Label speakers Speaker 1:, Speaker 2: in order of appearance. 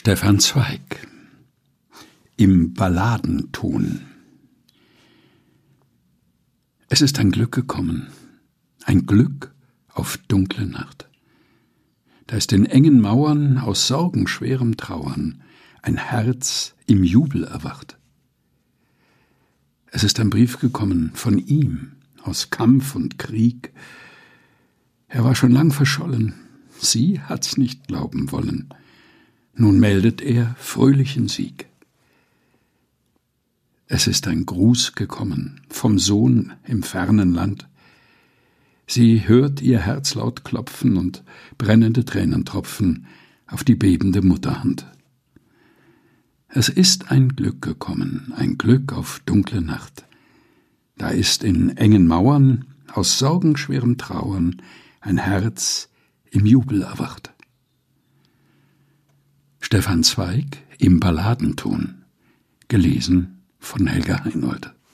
Speaker 1: Stefan Zweig im Balladenton. Es ist ein Glück gekommen, ein Glück auf dunkle Nacht. Da ist in engen Mauern aus sorgenschwerem Trauern ein Herz im Jubel erwacht. Es ist ein Brief gekommen von ihm aus Kampf und Krieg. Er war schon lang verschollen, sie hat's nicht glauben wollen. Nun meldet er fröhlichen Sieg. Es ist ein Gruß gekommen vom Sohn im fernen Land. Sie hört ihr Herz laut klopfen und brennende Tränen tropfen auf die bebende Mutterhand. Es ist ein Glück gekommen, ein Glück auf dunkle Nacht. Da ist in engen Mauern aus sorgenschwerem Trauern ein Herz im Jubel erwacht. Stefan Zweig im Balladenton, gelesen von Helga Heinold.